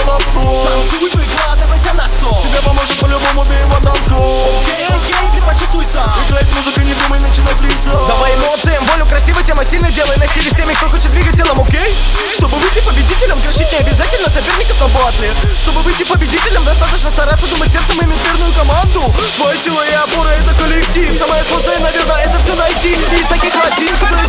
лапку. Танцуй, выкладывайся на стол. Тебе поможет по-любому, ты его танцпол. Окей, ты почувствуй сам. Играет музыка, не думай, начинай плясать. Давай эмоциям волю, красиво, тема сильно делай. На стиле с теми, кто хочет двигать телом, окей? Чтобы выйти победителем, грешить не обязательно соперников на батле. Чтобы выйти победителем, достаточно стараться, думать сердцем, иметь верную команду. Твоя сила и опора — это коллектив. Самое сложное, наверное, это все найти. Из таких один,